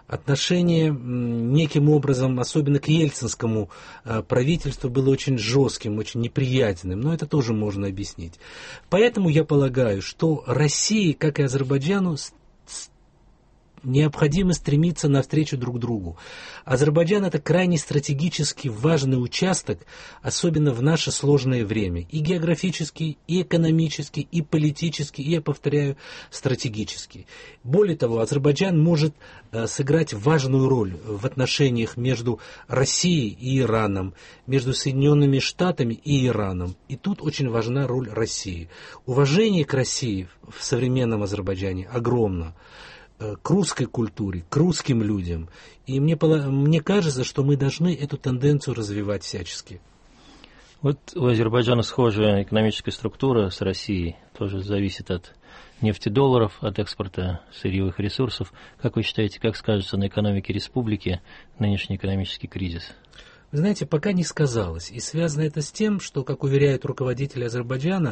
отношение неким образом, особенно к ельцинскому правительству, было очень жестким, очень неприятным, но это тоже можно объяснить. Поэтому я полагаю, что России, как и Азербайджану, необходимо стремиться навстречу друг другу. Азербайджан — это крайне стратегически важный участок, особенно в наше сложное время. И географически, и экономически, и политически, и, я повторяю, стратегически. Более того, Азербайджан может э, сыграть важную роль в отношениях между Россией и Ираном, между Соединенными Штатами и Ираном. И тут очень важна роль России. Уважение к России в современном Азербайджане огромно. К русской культуре, к русским людям. И мне, мне кажется, что мы должны эту тенденцию развивать всячески. Вот у Азербайджана схожая экономическая структура с Россией, тоже зависит от нефтедолларов, от экспорта сырьевых ресурсов. Как вы считаете, как скажется на экономике республики нынешний экономический кризис? Вы знаете, пока не сказалось. И связано это с тем, что, как уверяют руководители Азербайджана,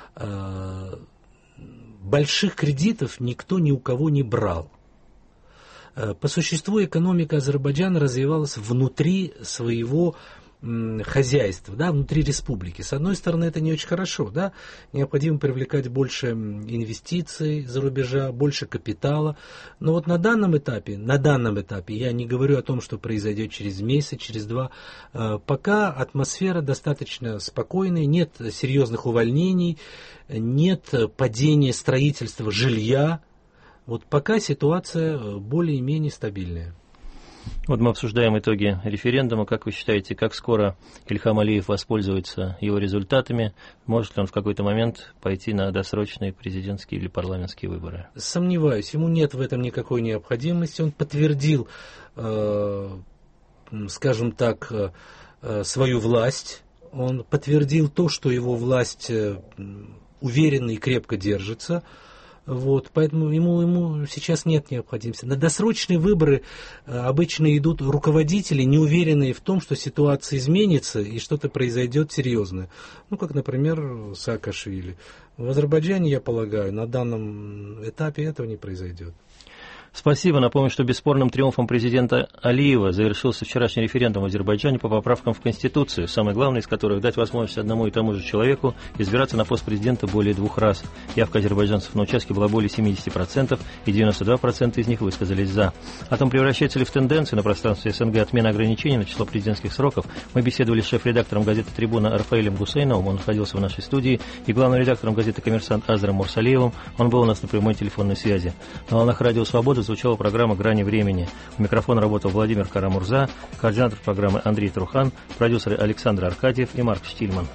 больших кредитов никто ни у кого не брал. По существу экономика Азербайджана развивалась внутри своего хозяйства, да, внутри республики. С одной стороны, это не очень хорошо, да, необходимо привлекать больше инвестиций за рубежа, больше капитала. Но вот на данном этапе, на данном этапе, я не говорю о том, что произойдет через месяц, через два, пока атмосфера достаточно спокойная, нет серьезных увольнений, нет падения строительства жилья. Вот пока ситуация более-менее стабильная. Вот мы обсуждаем итоги референдума. Как вы считаете, как скоро Ильхам Алиев воспользуется его результатами? Может ли он в какой-то момент пойти на досрочные президентские или парламентские выборы? Сомневаюсь, ему нет в этом никакой необходимости. Он подтвердил, э, скажем так, э, свою власть. Он подтвердил то, что его власть э, уверенно и крепко держится. Вот, поэтому ему, ему сейчас нет необходимости. На досрочные выборы э, обычно идут руководители, не уверенные в том, что ситуация изменится и что-то произойдет серьезное. Ну, как, например, Саакашвили. В Азербайджане, я полагаю, на данном этапе этого не произойдет. Спасибо. Напомню, что бесспорным триумфом президента Алиева завершился вчерашний референдум в Азербайджане по поправкам в Конституцию, самое главное из которых дать возможность одному и тому же человеку избираться на пост президента более двух раз. Явка азербайджанцев на участке была более семьдесят процентов, и девяносто два процента из них высказались «за». О том, превращается ли в тенденцию на пространстве СНГ отмена ограничений на число президентских сроков, мы беседовали с шеф-редактором газеты «Трибуна» Рафаэлем Гусейновым, он находился в нашей студии, и главным редактором газеты «Коммерсант» Азером Мурсалиевым, он был у нас на прямой телефонной связи. На волнах радио «Свобода» звучала программа «Грани времени». У микрофона работал Владимир Карамурза, координатор программы Андрей Трухан, продюсеры Александр Аркадьев и Марк Штильман.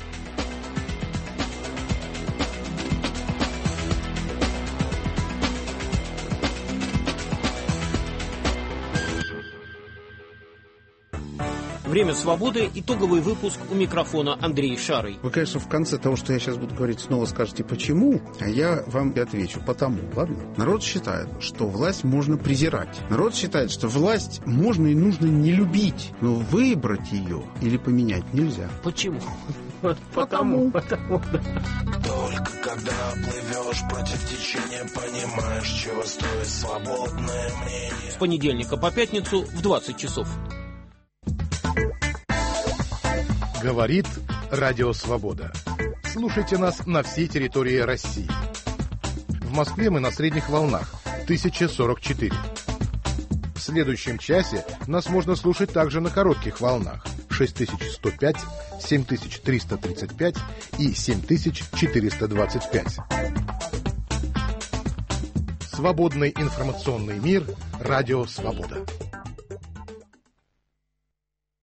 Время свободы. Итоговый выпуск, у микрофона Андрей Шарый. Вы, конечно, в конце того, что я сейчас буду говорить, снова скажете «почему?», а я вам и отвечу «потому». Ладно? Народ считает, что власть можно презирать. Народ считает, что власть можно и нужно не любить, но выбрать ее или поменять нельзя. Почему? Потому. Потому, да. Только когда плывешь против течения, понимаешь, чего стоит свободное мнение. С понедельника по пятницу в двадцать часов. Говорит Радио Свобода. Слушайте нас на всей территории России. В Москве мы на средних волнах тысяча сорок четыре. В следующем часе нас можно слушать также на коротких волнах шесть тысяч сто пять, семь тысяч триста тридцать пять и семь тысяч четыреста двадцать пять. Свободный информационный мир. Радио Свобода.